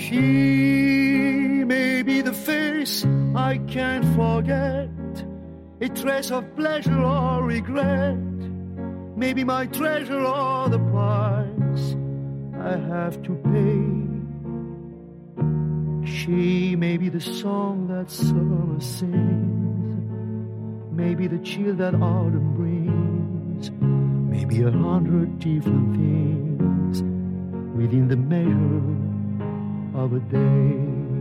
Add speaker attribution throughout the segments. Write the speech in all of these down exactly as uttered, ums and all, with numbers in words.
Speaker 1: She may be the face I can't forget, a trace of pleasure or regret, maybe my treasure or the price I have to pay. She may be the song that summer sings, maybe the chill that autumn brings, maybe a hundred different things within the measure of a day.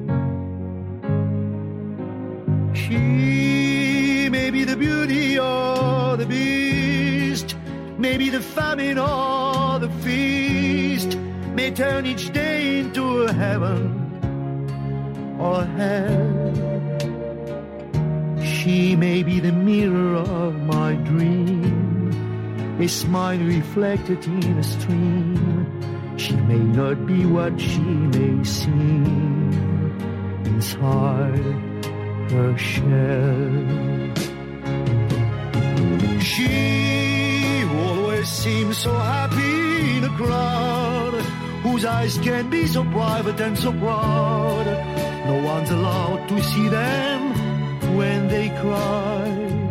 Speaker 1: She may be the beauty or the beast, maybe the famine or the feast, may turn each day into a heaven or hell. She may be the mirror of my dream, a smile reflected in a stream. She may not be what she may seem inside her shell. She always seems so happy in a crowd, whose eyes can be so private and so proud. No one's allowed to see them when they cry.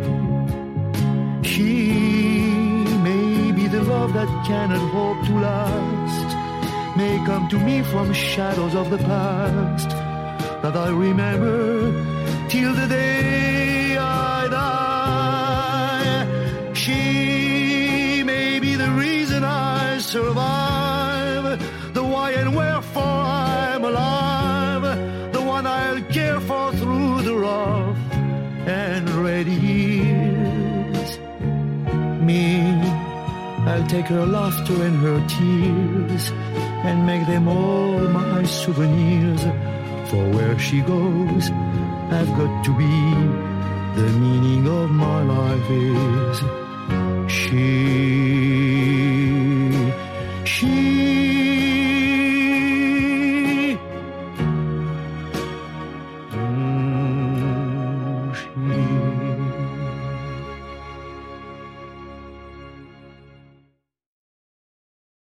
Speaker 1: She may be the love that cannot hope to last, may come to me from shadows of the past that I remember till the day I die. She may be the reason I survive, the why and wherefore I'm alive, the one I'll care for through the rough and ready years. Me, I'll take her laughter and her tears and make them all my souvenirs. For where she goes, I've got to be. The meaning of my life is she.